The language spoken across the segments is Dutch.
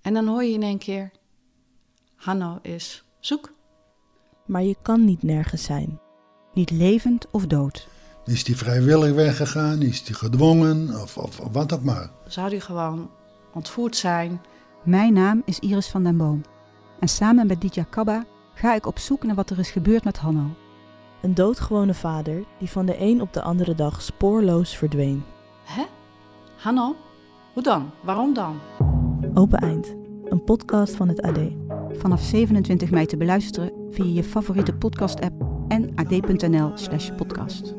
En dan hoor je in één keer, Hanno is zoek. Maar je kan niet nergens zijn. Niet levend of dood. Is die vrijwillig weggegaan? Is die gedwongen? Of wat ook maar. Zou die gewoon ontvoerd zijn? Mijn naam is Iris van den Boom. En samen met Ditya Kabba ga ik op zoek naar wat er is gebeurd met Hanno. Een doodgewone vader die van de een op de andere dag spoorloos verdween. Hè? Hanno? Hoe dan? Waarom dan? Open Eind, een podcast van het AD. Vanaf 27 mei te beluisteren via je favoriete podcast-app en ad.nl/podcast.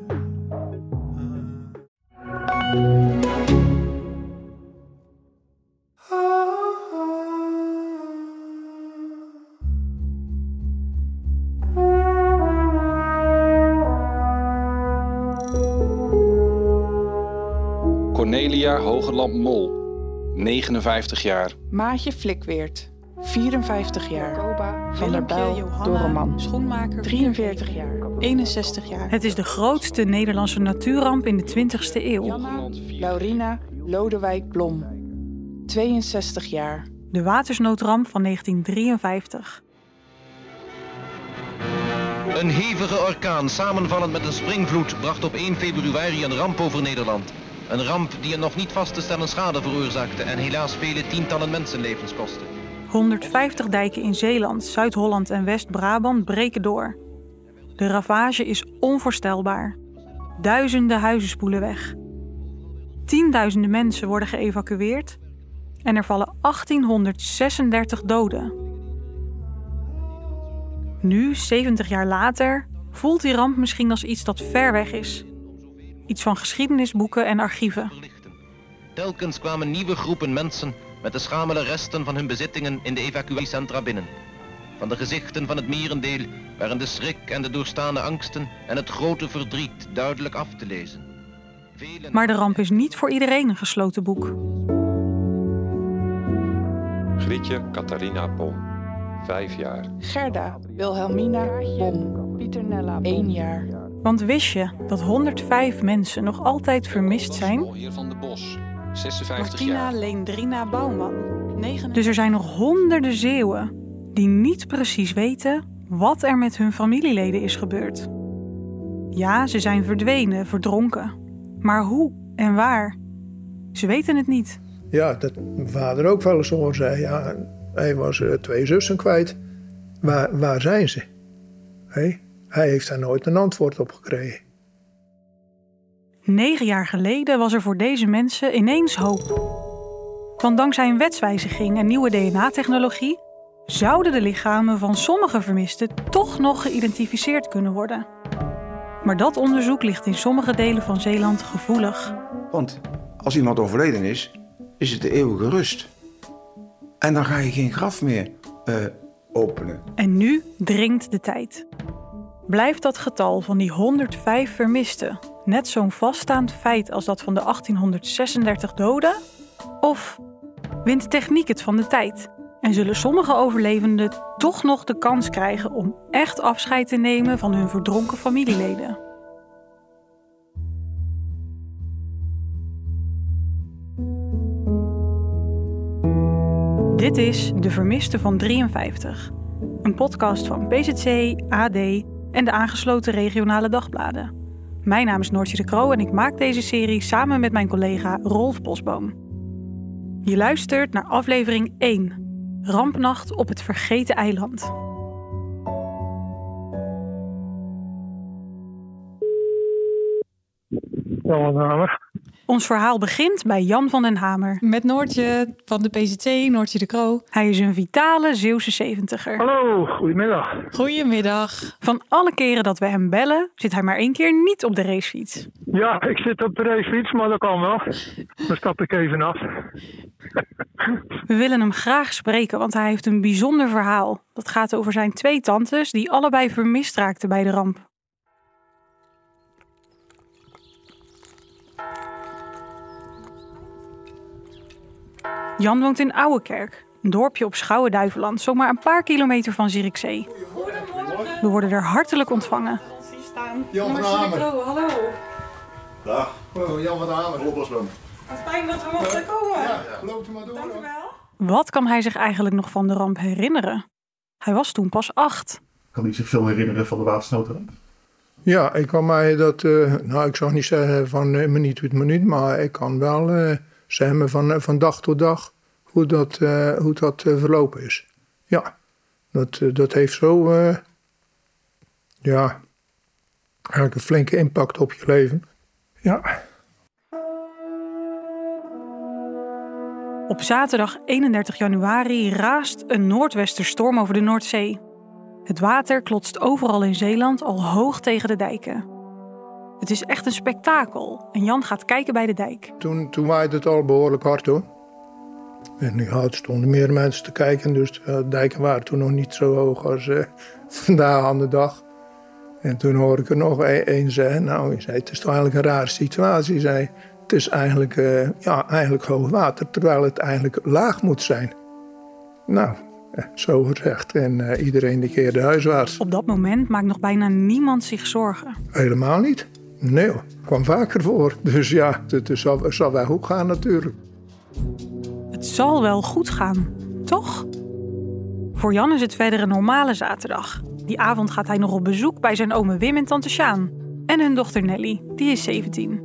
Cornelia Hogeland-Mol, 59 jaar. Maatje Flikweert, 54 jaar. Koba, Van der Bijl, Johanna, Doreman, schoenmaker, 43 jaar. 61 jaar. Het is de grootste Nederlandse natuurramp in de 20e eeuw. Janna, Laurina, Lodewijk Blom, 62 jaar. De watersnoodramp van 1953. Een hevige orkaan, samenvallend met een springvloed, bracht op 1 februari een ramp over Nederland. Een ramp die een nog niet vast te stellen schade veroorzaakte en helaas vele tientallen mensenlevens kostte. 150 dijken in Zeeland, Zuid-Holland en West-Brabant breken door. De ravage is onvoorstelbaar. Duizenden huizen spoelen weg. Tienduizenden mensen worden geëvacueerd en er vallen 1836 doden. Nu, 70 jaar later, voelt die ramp misschien als iets dat ver weg is. Iets van geschiedenisboeken en archieven. Telkens kwamen nieuwe groepen mensen met de schamele resten van hun bezittingen in de evacuatiecentra binnen. Van de gezichten van het merendeel waren de schrik en de doorstane angsten en het grote verdriet duidelijk af te lezen. Maar de ramp is niet voor iedereen een gesloten boek. Grietje Catharina Bom, 5 jaar. Gerda Wilhelmina Bom, Pieternella 1 jaar. Want wist je dat 105 mensen nog altijd vermist zijn? Heer van de Bos, 56 Martina jaar. Leendrina Bouwman, 9. Dus er zijn nog honderden Zeeuwen die niet precies weten wat er met hun familieleden is gebeurd. Ja, ze zijn verdwenen, verdronken. Maar hoe en waar? Ze weten het niet. Ja, dat mijn vader ook wel eens hoor zei. Ja, hij was 2 zussen kwijt. Waar zijn ze? Hij heeft daar nooit een antwoord op gekregen. 9 jaar geleden was er voor deze mensen ineens hoop. Want dankzij een wetswijziging en nieuwe DNA-technologie zouden de lichamen van sommige vermisten toch nog geïdentificeerd kunnen worden. Maar dat onderzoek ligt in sommige delen van Zeeland gevoelig. Want als iemand overleden is, is het de eeuwige rust. En dan ga je geen graf meer openen. En nu dringt de tijd. Blijft dat getal van die 105 vermisten net zo'n vaststaand feit als dat van de 1836 doden? Of wint techniek het van de tijd? En zullen sommige overlevenden toch nog de kans krijgen om echt afscheid te nemen van hun verdronken familieleden? Dit is De Vermiste van 53. Een podcast van PZC, AD en de aangesloten regionale dagbladen. Mijn naam is Noortje de Croo en ik maak deze serie samen met mijn collega Rolf Bosboom. Je luistert naar aflevering 1. Rampnacht op het Vergeten Eiland. Ons verhaal begint bij Jan van den Hamer. Met Noortje van de PZC, Noortje de Croo. Hij is een vitale Zeeuwse 70er. Hallo, goedemiddag. Goedemiddag. Van alle keren dat we hem bellen, zit hij maar 1 keer niet op de racefiets. Ja, ik zit op de racefiets, maar dat kan wel. Dan stap ik even af. We willen hem graag spreken, want hij heeft een bijzonder verhaal. Dat gaat over zijn 2 tantes die allebei vermist raakten bij de ramp. Jan woont in Ouwekerk, een dorpje op Schouwen-Duiveland, zomaar een paar kilometer van Zierikzee. We worden er hartelijk ontvangen. Jan van Hamer. Hallo. Dag. Oh, Jan van Hamer. Wat fijn dat we mochten komen. Ja, loop er maar door. Dank u wel. Wat kan hij zich eigenlijk nog van de ramp herinneren? Hij was toen pas 8. Kan hij zich veel herinneren van de watersnoodramp? Ja, ik kan mij dat, ik zou niet zeggen van minuut tot minuut, maar ik kan wel zeggen van dag tot dag hoe dat verlopen is. Ja, dat heeft zo, eigenlijk een flinke impact op je leven. Ja. Op zaterdag 31 januari raast een noordwesterstorm over de Noordzee. Het water klotst overal in Zeeland al hoog tegen de dijken. Het is echt een spektakel en Jan gaat kijken bij de dijk. Toen waaide het al behoorlijk hard hoor. En er stonden meer mensen te kijken, dus de dijken waren toen nog niet zo hoog als vandaag aan de dag. En toen hoorde ik er nog één zeggen, hij zei, het is toch eigenlijk een rare situatie. Hij zei, het is eigenlijk hoog water, terwijl het eigenlijk laag moet zijn. Nou, zo gezegd. En iedereen die keerde huiswaarts. Op dat moment maakt nog bijna niemand zich zorgen. Helemaal niet. Nee, het kwam vaker voor. Dus ja, het zal wel goed gaan natuurlijk. Het zal wel goed gaan, toch? Voor Jan is het verder een normale zaterdag. Die avond gaat hij nog op bezoek bij zijn ome Wim en tante Sjaan. En hun dochter Nelly, die is 17.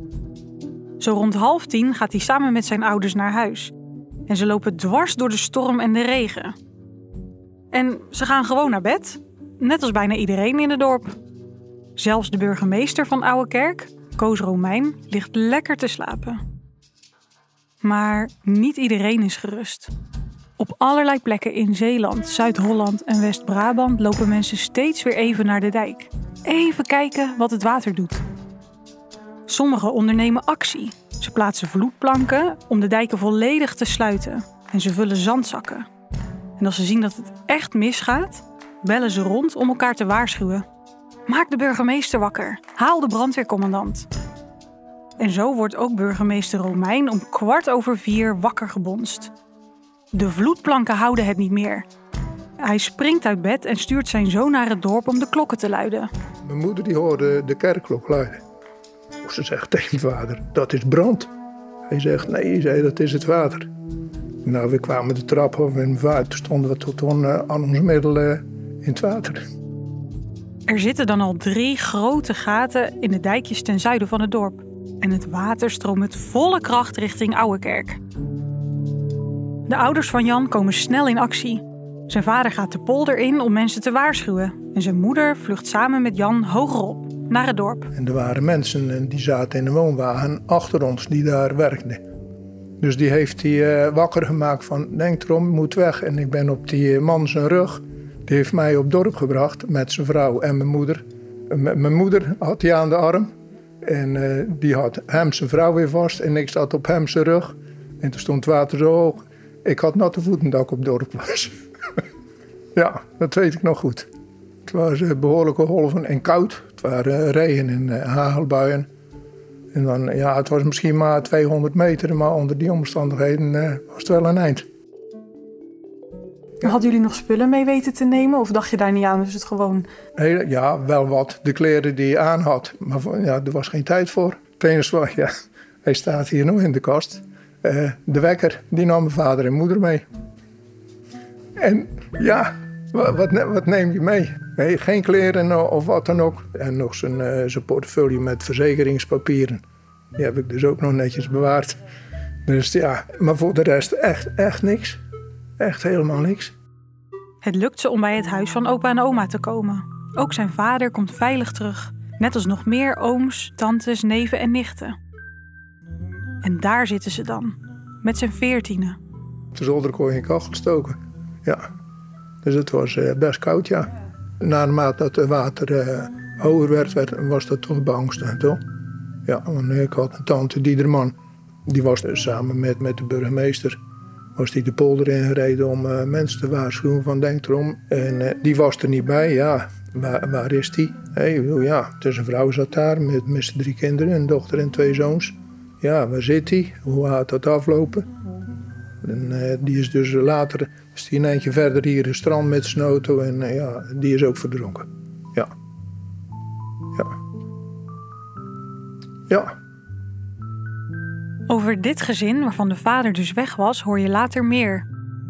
Zo rond 9:30 gaat hij samen met zijn ouders naar huis. En ze lopen dwars door de storm en de regen. En ze gaan gewoon naar bed. Net als bijna iedereen in het dorp. Zelfs de burgemeester van Ouwekerk, Koos Romein, ligt lekker te slapen. Maar niet iedereen is gerust. Op allerlei plekken in Zeeland, Zuid-Holland en West-Brabant lopen mensen steeds weer even naar de dijk. Even kijken wat het water doet. Sommigen ondernemen actie. Ze plaatsen vloedplanken om de dijken volledig te sluiten. En ze vullen zandzakken. En als ze zien dat het echt misgaat, bellen ze rond om elkaar te waarschuwen. Maak de burgemeester wakker. Haal de brandweercommandant. En zo wordt ook burgemeester Romein om 4:15 wakker gebonst. De vloedplanken houden het niet meer. Hij springt uit bed en stuurt zijn zoon naar het dorp om de klokken te luiden. Mijn moeder die hoorde de kerkklok luiden. Ze zegt tegen vader, dat is brand. Hij zegt, nee, dat is het water. Nou, we kwamen de trap op en toen stonden we tot aan ons middel in het water. Er zitten dan al 3 grote gaten in de dijkjes ten zuiden van het dorp. En het water stroomt met volle kracht richting Ouwekerk. De ouders van Jan komen snel in actie. Zijn vader gaat de polder in om mensen te waarschuwen. En zijn moeder vlucht samen met Jan hogerop, naar het dorp. En er waren mensen die zaten in een woonwagen achter ons die daar werkten. Dus die heeft hij wakker gemaakt van, denk erom, moet weg. En ik ben op die man zijn rug, die heeft mij op het dorp gebracht met zijn vrouw en mijn moeder. Mijn moeder had hij aan de arm. En die had hem zijn vrouw weer vast en ik zat op hem zijn rug. En toen stond het water zo hoog. Ik had natte voeten dat ik op het dorp was. Ja, dat weet ik nog goed. Het was behoorlijke golven en koud. Het waren regen en hagelbuien. En dan, het was misschien maar 200 meter, maar onder die omstandigheden was het wel een eind. Hadden jullie nog spullen mee weten te nemen of dacht je daar niet aan? Dus het gewoon... Ja, wel wat. De kleren die je aan had. Maar er was geen tijd voor. Het enige was, hij staat hier nog in de kast. De wekker, die nam mijn vader en moeder mee. En wat neem je mee? Nee, geen kleren of wat dan ook. En nog zijn portefeuille met verzekeringspapieren. Die heb ik dus ook nog netjes bewaard. Dus maar voor de rest echt niks. Echt helemaal niks. Het lukt ze om bij het huis van opa en oma te komen. Ook zijn vader komt veilig terug. Net als nog meer ooms, tantes, neven en nichten. En daar zitten ze dan. Met zijn 14e. Op de zolder kon je een kachel stoken. Ja. Dus het was best koud, ja. Naarmate dat het water hoger werd, was dat toch beangstigend, toch? Ja, want ik had een tante, Diederman. Die was dus samen met de burgemeester. Was die de polder ingereden om mensen te waarschuwen van denk erom. En die was er niet bij, ja. Waar is die? Het is een vrouw zat daar met zijn 3 kinderen, een dochter en 2 zoons. Ja, waar zit die? Hoe gaat dat aflopen? En die is dus later, is die een eindje verder hier in het strand met zijn auto en die is ook verdronken. Ja. Over dit gezin, waarvan de vader dus weg was, hoor je later meer.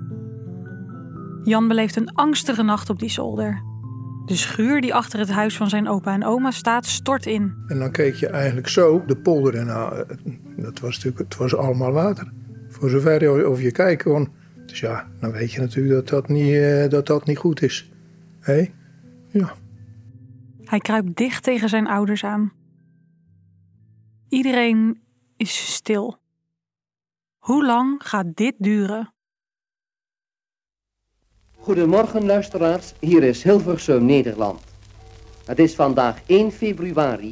Jan beleeft een angstige nacht op die zolder. De schuur die achter het huis van zijn opa en oma staat, stort in. En dan keek je eigenlijk zo de polder en het was allemaal water. Voor zover je over je kijken kon. Dus ja, dan weet je natuurlijk dat dat niet goed is. Hé? Ja. Hij kruipt dicht tegen zijn ouders aan. Iedereen is stil. Hoe lang gaat dit duren? Goedemorgen luisteraars, hier is Hilversum, Nederland. Het is vandaag 1 februari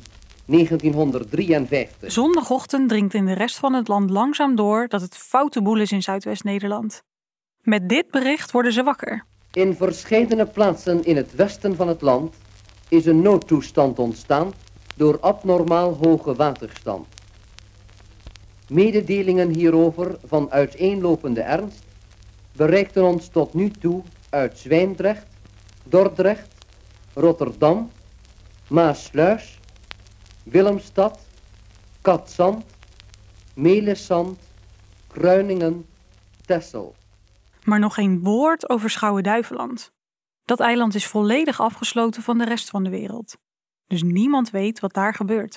1953. Zondagochtend dringt in de rest van het land langzaam door dat het foute boel is in Zuidwest-Nederland. Met dit bericht worden ze wakker. In verscheidene plaatsen in het westen van het land is een noodtoestand ontstaan door abnormaal hoge waterstand. Mededelingen hierover van uiteenlopende ernst bereikten ons tot nu toe uit Zwijndrecht, Dordrecht, Rotterdam, Maasluis, Willemstad, Katzand, Melissant, Kruiningen, Texel. Maar nog geen woord over Schouwen-Duiveland. Dat eiland is volledig afgesloten van de rest van de wereld. Dus niemand weet wat daar gebeurt.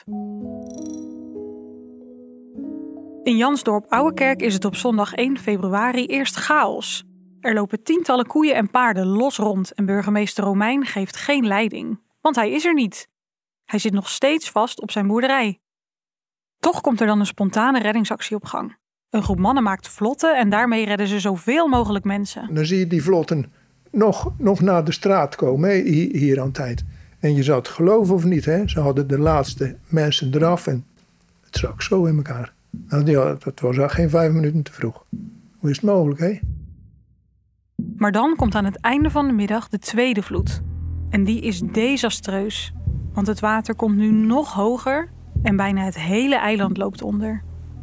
In Jansdorp Ouwekerk is het op zondag 1 februari eerst chaos. Er lopen tientallen koeien en paarden los rond en burgemeester Romein geeft geen leiding. Want hij is er niet. Hij zit nog steeds vast op zijn boerderij. Toch komt er dan een spontane reddingsactie op gang. Een groep mannen maakt vlotten en daarmee redden ze zoveel mogelijk mensen. Dan zie je die vlotten nog naar de straat komen, hè, hier aan tijd. En je zou het geloven of niet, hè? Ze hadden de laatste mensen eraf en het zat zo in elkaar. Nou, ja, dat was al geen 5 minuten te vroeg. Hoe is het mogelijk, hè? Maar dan komt aan het einde van de middag de tweede vloed. En die is desastreus. Want het water komt nu nog hoger en bijna het hele eiland loopt onder.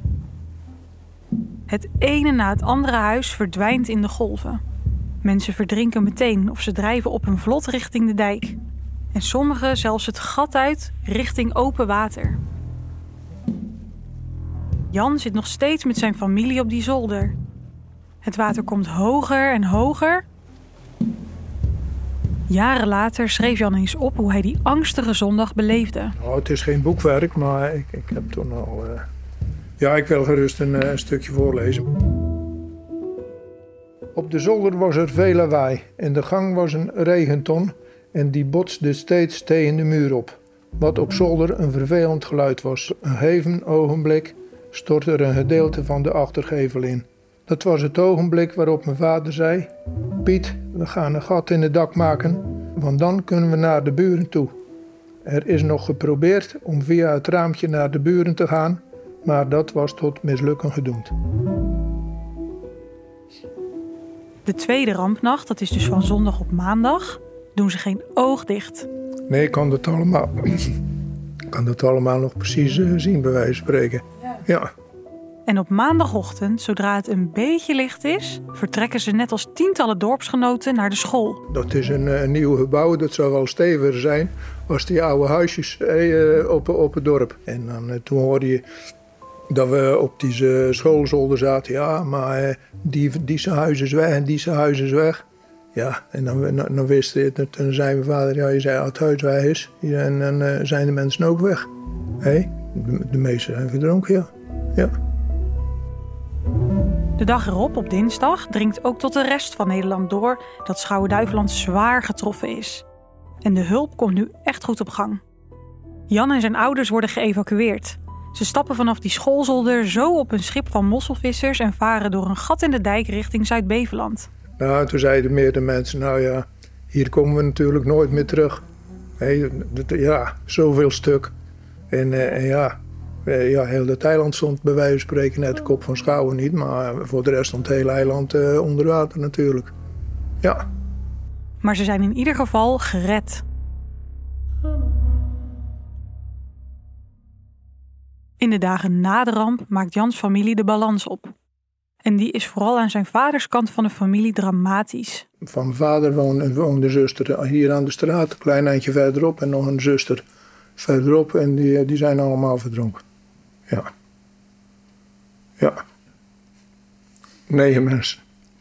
Het ene na het andere huis verdwijnt in de golven. Mensen verdrinken meteen of ze drijven op een vlot richting de dijk. En sommigen zelfs het gat uit richting open water. Jan zit nog steeds met zijn familie op die zolder. Het water komt hoger en hoger. Jaren later schreef Jan eens op hoe hij die angstige zondag beleefde. Nou, het is geen boekwerk, maar ik heb toen al... Ja, ik wil gerust een stukje voorlezen. Op de zolder was er veel lawaai. In de gang was een regenton en die botste steeds tegen de muur op. Wat op zolder een vervelend geluid was. Een even ogenblik stortte er een gedeelte van de achtergevel in. Dat was het ogenblik waarop mijn vader zei: Piet, we gaan een gat in het dak maken, want dan kunnen we naar de buren toe. Er is nog geprobeerd om via het raampje naar de buren te gaan, maar dat was tot mislukken gedoemd. De tweede rampnacht, dat is dus van zondag op maandag, doen ze geen oog dicht. Nee, ik kan dat allemaal nog precies zien, bij wijze van spreken. Ja. En op maandagochtend, zodra het een beetje licht is, vertrekken ze net als tientallen dorpsgenoten naar de school. Dat is een nieuw gebouw, dat zou wel steviger zijn als die oude huisjes op het dorp. En dan, toen hoorde je dat we op die schoolzolder zaten. Ja, maar die huis is weg en die huis is weg. Ja, en dan wist je het. Toen zei mijn vader, ja, je zei dat het huis weg is. En dan zijn de mensen ook weg. Hé, de meesten zijn verdronken, ja. De dag erop, op dinsdag, dringt ook tot de rest van Nederland door dat Schouwen-Duiveland zwaar getroffen is. En de hulp komt nu echt goed op gang. Jan en zijn ouders worden geëvacueerd. Ze stappen vanaf die schoolzolder zo op een schip van mosselvissers en varen door een gat in de dijk richting Zuid-Beveland. Nou, toen zeiden meerdere mensen, nou ja, hier komen we natuurlijk nooit meer terug. Ja, zoveel stuk. En ja, heel het eiland stond bij wijze van spreken net de kop van Schouwen niet, maar voor de rest stond het hele eiland onder water natuurlijk. Ja. Maar ze zijn in ieder geval gered. In de dagen na de ramp maakt Jans familie de balans op. En die is vooral aan zijn vaders kant van de familie dramatisch. Van mijn vader woonde zuster hier aan de straat, een klein eindje verderop, en nog een zuster verderop. En die zijn allemaal verdronken. Ja. Ja. 9 mensen.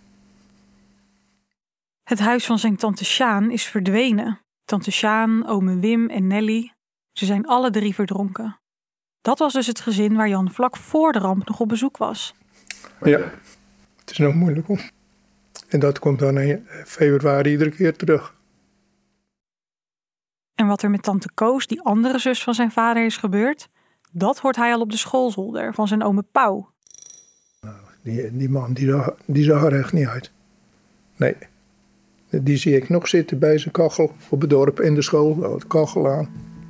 Het huis van zijn tante Sjaan is verdwenen. Tante Sjaan, ome Wim en Nelly, ze zijn alle 3 verdronken. Dat was dus het gezin waar Jan vlak voor de ramp nog op bezoek was. Ja, het is nog moeilijk hoor. En dat komt dan in februari iedere keer terug. En wat er met tante Koos, die andere zus van zijn vader, is gebeurd, dat hoort hij al op de schoolzolder van zijn ome Pauw. Die man, die zag er echt niet uit. Nee. Die zie ik nog zitten bij zijn kachel op het dorp in de school, de kachel aan.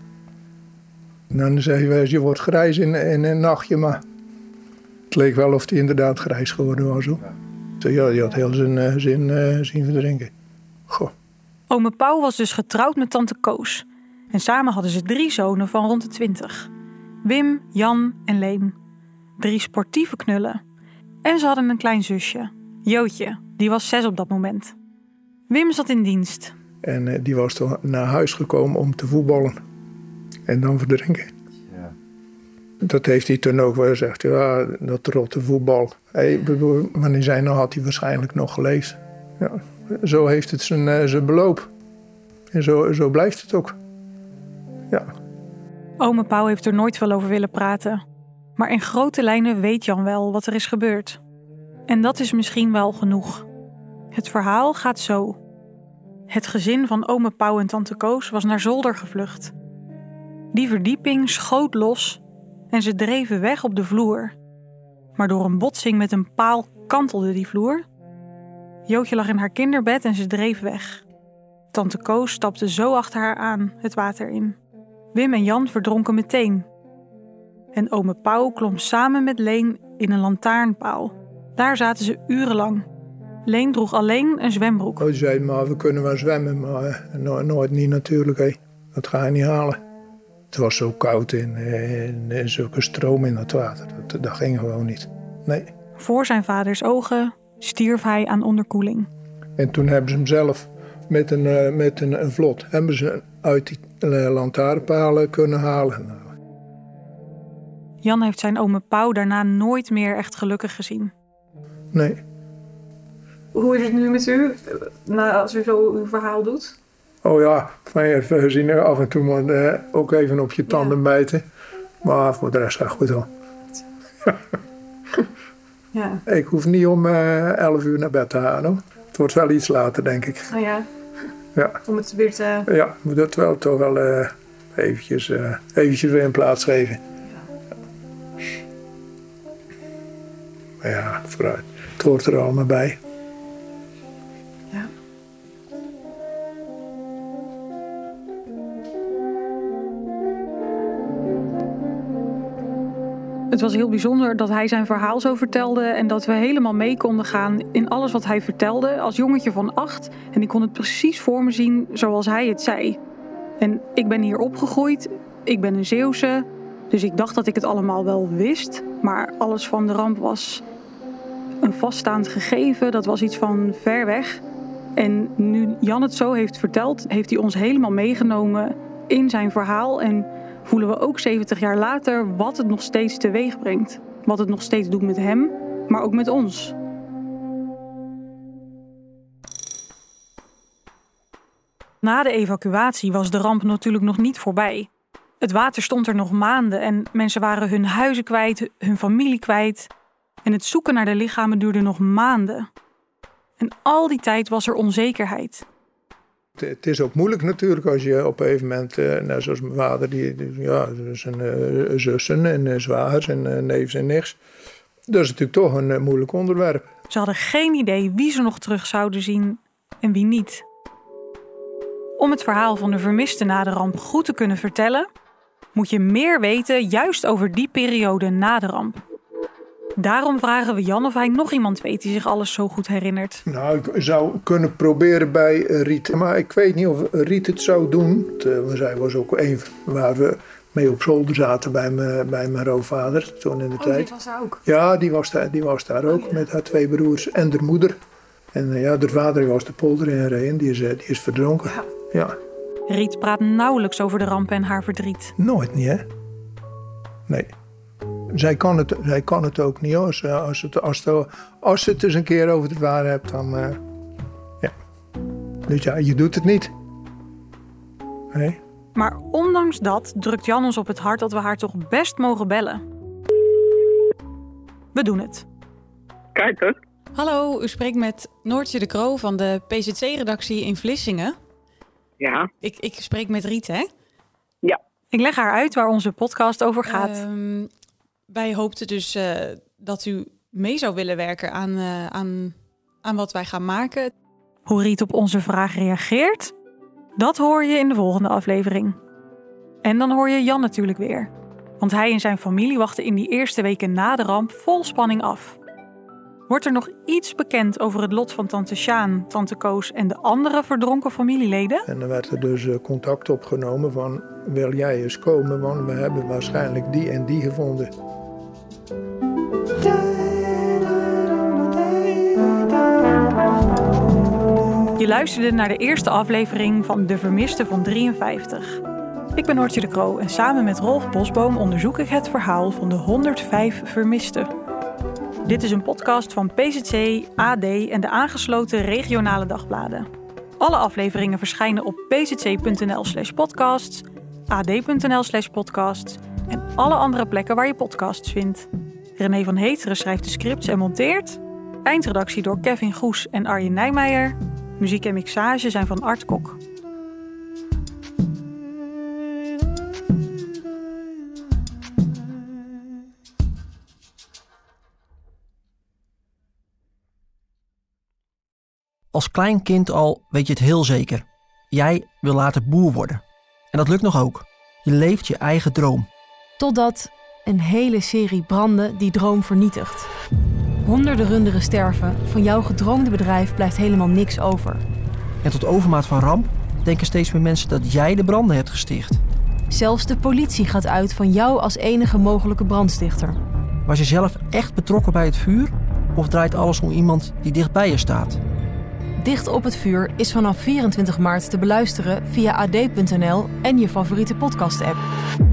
En dan zei hij, je wordt grijs in een nachtje, maar het leek wel of hij inderdaad grijs geworden was. Ja, die had heel zijn zin zien verdrinken. Goh. Ome Pauw was dus getrouwd met tante Koos. En samen hadden ze 3 zonen van rond de 20. Wim, Jan en Leen. 3 sportieve knullen. En ze hadden een klein zusje, Jootje, die was 6 op dat moment. Wim zat in dienst. En die was toch naar huis gekomen om te voetballen. En dan verdrinken. Ja. Dat heeft hij toen ook wel gezegd. Ja, dat rotte voetbal. Wanneer zij nou had hij waarschijnlijk nog geleefd. Ja, zo heeft het zijn beloop. En zo blijft het ook. Ja. Ome Pauw heeft er nooit veel over willen praten. Maar in grote lijnen weet Jan wel wat er is gebeurd. En dat is misschien wel genoeg. Het verhaal gaat zo. Het gezin van ome Pauw en tante Koos was naar zolder gevlucht. Die verdieping schoot los en ze dreven weg op de vloer. Maar door een botsing met een paal kantelde die vloer. Jootje lag in haar kinderbed en ze dreef weg. Tante Koos stapte zo achter haar aan het water in. Wim en Jan verdronken meteen. En ome Pauw klom samen met Leen in een lantaarnpaal. Daar zaten ze urenlang. Leen droeg alleen een zwembroek. Die zei, maar we kunnen wel zwemmen, maar nooit niet natuurlijk. Hé. Dat ga je niet halen. Het was zo koud en zulke stroom in het water. Dat ging gewoon niet. Nee. Voor zijn vaders ogen stierf hij aan onderkoeling. En toen hebben ze hem zelf met een vlot hebben ze uit die lantaarnpalen kunnen halen. Jan heeft zijn ome Pauw daarna nooit meer echt gelukkig gezien. Nee. Hoe is het nu met u, als u zo uw verhaal doet? Oh ja, we zien er af en toe maar, ook even op je tanden bijten. Maar voor de rest gaat het goed hoor. Ja. Ik hoef niet om 11 uur naar bed te gaan hoor. Het wordt wel iets later denk ik. Oh ja? Ja. Om het weer te... Ja, moet dat wel toch wel eventjes weer in plaats geven. Maar ja, vooruit. Het hoort er allemaal bij. Ja. Het was heel bijzonder dat hij zijn verhaal zo vertelde en dat we helemaal mee konden gaan in alles wat hij vertelde als jongetje van 8. En ik kon het precies voor me zien zoals hij het zei. En ik ben hier opgegroeid, ik ben een Zeeuwse, dus ik dacht dat ik het allemaal wel wist. Maar alles van de ramp was een vaststaand gegeven, dat was iets van ver weg. En nu Jan het zo heeft verteld, heeft hij ons helemaal meegenomen in zijn verhaal en voelen we ook 70 jaar later wat het nog steeds teweeg brengt. Wat het nog steeds doet met hem, maar ook met ons. Na de evacuatie was de ramp natuurlijk nog niet voorbij. Het water stond er nog maanden en mensen waren hun huizen kwijt, hun familie kwijt. En het zoeken naar de lichamen duurde nog maanden. En al die tijd was er onzekerheid. Het is ook moeilijk natuurlijk als je op een gegeven moment, net zoals mijn vader, zijn zussen en zwagers en neefs en nichts. Dat is natuurlijk toch een moeilijk onderwerp. Ze hadden geen idee wie ze nog terug zouden zien en wie niet. Om het verhaal van de vermisten na de ramp goed te kunnen vertellen, moet je meer weten juist over die periode na de ramp. Daarom vragen we Jan of hij nog iemand weet die zich alles zo goed herinnert. Nou, ik zou kunnen proberen bij Riet. Maar ik weet niet of Riet het zou doen. Zij was ook een waar we mee op zolder zaten bij mijn roofvader toen in de tijd. Die was daar ook? Ja, die was daar ook met haar 2 broers en haar moeder. En ja, haar vader was de polder in gereden. Die is verdronken. Ja. Riet praat nauwelijks over de ramp en haar verdriet. Nooit niet, hè? Nee. zij kan het ook niet. Hoor. Als ze het eens een keer over het waar hebt, dan... ja. Dus ja, je doet het niet. Nee. Maar ondanks dat drukt Jan ons op het hart dat we haar toch best mogen bellen. We doen het. Kijk hoor. Hallo, u spreekt met Noortje de Croo van de PZC-redactie in Vlissingen. Ja. Ik spreek met Riet, hè? Ja. Ik leg haar uit waar onze podcast over gaat. Wij hoopten dus dat u mee zou willen werken aan wat wij gaan maken. Hoe Riet op onze vraag reageert, dat hoor je in de volgende aflevering. En dan hoor je Jan natuurlijk weer. Want hij en zijn familie wachten in die eerste weken na de ramp vol spanning af. Wordt er nog iets bekend over het lot van tante Sjaan, tante Koos en de andere verdronken familieleden? En dan werd er dus contact opgenomen van, wil jij eens komen, want we hebben waarschijnlijk die en die gevonden. Je luisterde naar de eerste aflevering van De Vermisten van 53. Ik ben Noortje de Croo en samen met Rolf Bosboom onderzoek ik het verhaal van de 105 vermisten. Dit is een podcast van PZC, AD en de aangesloten regionale dagbladen. Alle afleveringen verschijnen op pzc.nl/podcasts, ad.nl/podcasts en alle andere plekken waar je podcasts vindt. René van Heteren schrijft de scripts en monteert. Eindredactie door Kevin Goes en Arjen Nijmeijer. Muziek en mixage zijn van Art Kok. Als klein kind al weet je het heel zeker. Jij wil later boer worden. En dat lukt nog ook. Je leeft je eigen droom. Totdat een hele serie branden die droom vernietigt. Honderden runderen sterven. Van jouw gedroomde bedrijf blijft helemaal niks over. En tot overmaat van ramp denken steeds meer mensen dat jij de branden hebt gesticht. Zelfs de politie gaat uit van jou als enige mogelijke brandstichter. Was je zelf echt betrokken bij het vuur? Of draait alles om iemand die dicht bij je staat? Dicht op het vuur is vanaf 24 maart te beluisteren via ad.nl en je favoriete podcast-app.